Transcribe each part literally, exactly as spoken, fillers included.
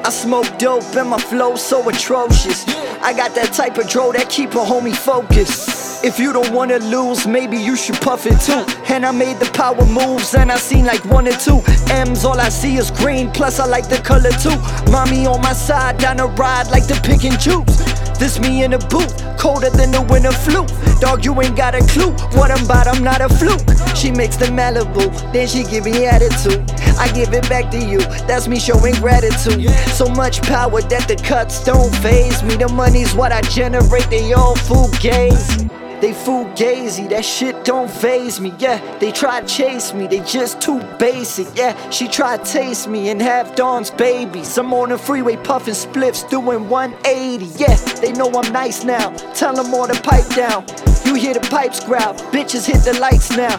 I smoke dope and my flow so atrocious. I got that type of dro that keep a homie focused. If you don't wanna lose, maybe you should puff it too. And I made the power moves and I seen like one or two M's, all I see is green, plus I like the color too. Mommy on my side, down the ride like the pick and choose. This me in the booth, colder than the winter flu. Dog, you ain't got a clue what I'm about, I'm not a fluke. She makes the Malibu, then she give me attitude. I give it back to you, that's me showing gratitude. So much power that the cuts don't faze me. The money's what I generate, they all fugazi. They fugazi, that shit don't faze me, yeah. They try to chase me, they just too basic, yeah. She try to taste me and have Dawn's babies. I'm on the freeway puffing spliffs, doing one eighty, yeah. They know I'm nice now, tell them all to pipe down. You hear the pipes growl, bitches hit the lights now.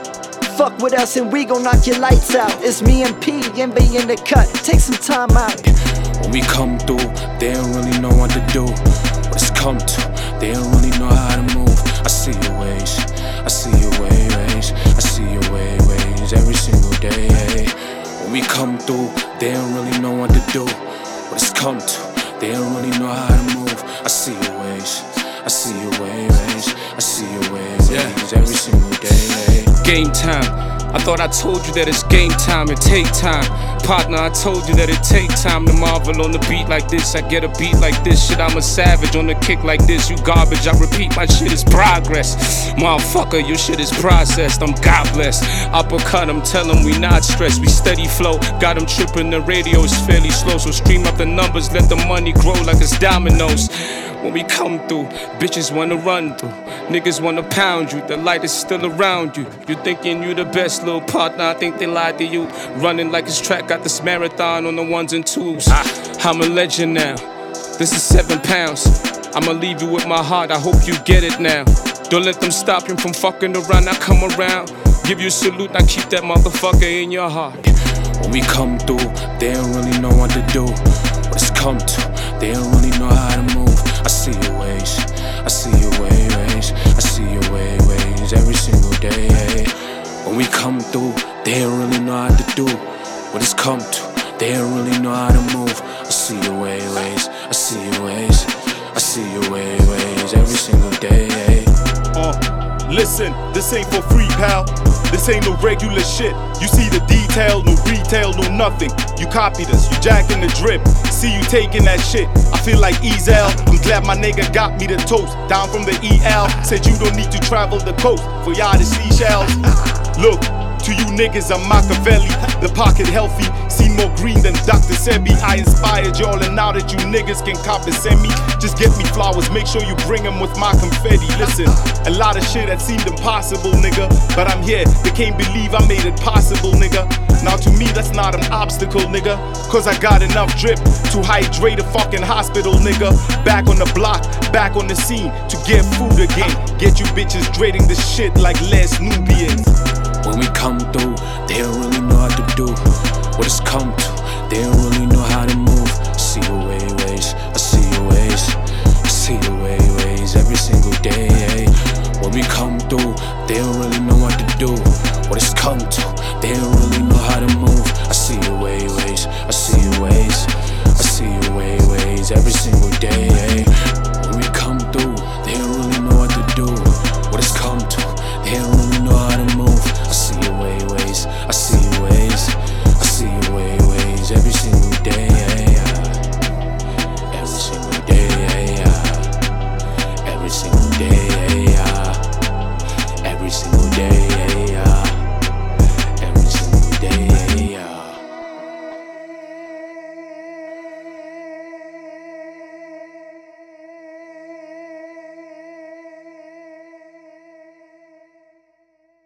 Fuck with us and we gon' knock your lights out. It's me and P, M B in the cut, take some time out. When we come through, they don't really know what to do. What it's come to, they don't really know how to move. I see your ways, I see your ways, I see your way, ways every single day. Hey. When we come through, they don't really know what to do. What it's come to, they don't really know how to move. I see your ways, I see your ways, I see your ways, ways every single day. Hey. Game time. I thought I told you that it's game time and take time. Partner, I told you that it take time to marvel on the beat like this. I get a beat like this, shit, I'm a savage on the kick like this. You garbage, I repeat, my shit is progress. Motherfucker, your shit is processed, I'm God blessed. Uppercut, I'm telling we not stressed, we steady flow. Got them tripping, the radio is fairly slow. So stream up the numbers, let the money grow like it's dominoes. When we come through, bitches wanna run through. Niggas wanna pound you, the light is still around you. You thinking you the best, little partner, I think they lied to you. Running like it's track, got this marathon on the ones and twos. I'm a legend now, this is seven pounds. I'ma leave you with my heart, I hope you get it now. Don't let them stop you from fucking around, I come around. Give you a salute, I keep that motherfucker in your heart. When we come through, they don't really know what to do. What it's come to, they don't really know how to move. I see your ways, I see your ways, I see your way, ways every single day. Hey. When we come through, they don't really know how to do. What it's come to, they don't really know how to move. I see your way, ways, I see your ways, I see your way, ways every single day. Hey. Uh, listen, this ain't for free, pal. This ain't no regular shit. You see the detail, no retail, no nothing. You copied us, you jacking the drip. See you taking that shit. I feel like Ezel. I'm glad my nigga got me the toast. Down from the E L. Said you don't need to travel the coast for y'all to see shells. Look, to you niggas I'm Machiavelli. The pocket healthy, seen more green than Doctor Sebi. I inspired y'all and now that you niggas can compensate me, just get me flowers, make sure you bring them with my confetti. Listen, a lot of shit that seemed impossible, nigga, but I'm here, they can't believe I made it possible, nigga. Now to me that's not an obstacle, nigga, cause I got enough drip to hydrate a fucking hospital, nigga. Back on the block, back on the scene to get food again. Get you bitches dreading this shit like Les Nubians. When we come through, they don't really know how to do. What it's come to, they don't really know how to move. I see your way, ways, I see your ways, I see your way, ways every single day. Hey. When we come through, they don't really know what to do. What it's come to, they don't really know how to move. I see your way, ways, I see your ways, I see your way, ways every single day. Hey. When we come through, they don't really know what to do. What it's come to, they don't really know how to move. I see your way, ways, I see your ways, I see your way, ways every single day.